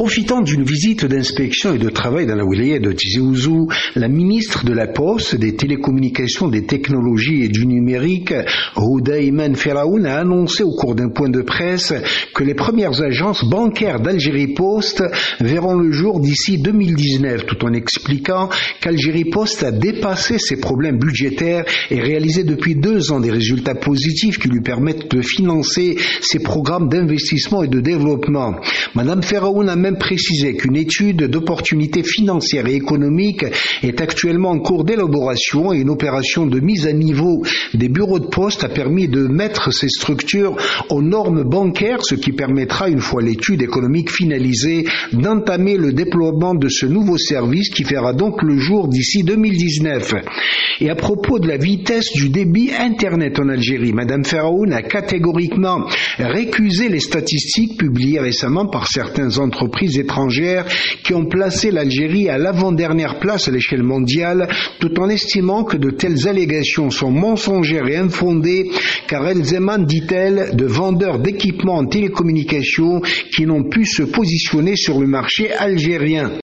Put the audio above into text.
Profitant d'une visite d'inspection et de travail dans la wilaya de Tizi Ouzou, la ministre de la Poste, des Télécommunications, des Technologies et du Numérique, Houda Iman Feraoun, a annoncé au cours d'un point de presse que les premières agences bancaires d'Algérie Post verront le jour d'ici 2019, tout en expliquant qu'Algérie Post a dépassé ses problèmes budgétaires et réalisé depuis 2 ans des résultats positifs qui lui permettent de financer ses programmes d'investissement et de développement. Madame Feraoun a même précisé qu'une étude d'opportunité financière et économique est actuellement en cours d'élaboration et une opération de mise à niveau des bureaux de poste a permis de mettre ces structures aux normes bancaires, ce qui permettra, une fois l'étude économique finalisée, d'entamer le déploiement de ce nouveau service qui verra donc le jour d'ici 2019. Et à propos de la vitesse du débit Internet en Algérie, Madame Feraoun a catégoriquement récusé les statistiques publiées récemment par certaines entreprises étrangères qui ont placé l'Algérie à l'avant-dernière place à l'échelle mondiale, tout en estimant que de telles allégations sont mensongères et infondées, car elles émanent, dit-elle, de vendeurs d'équipements en télécommunications qui n'ont pu se positionner sur le marché algérien.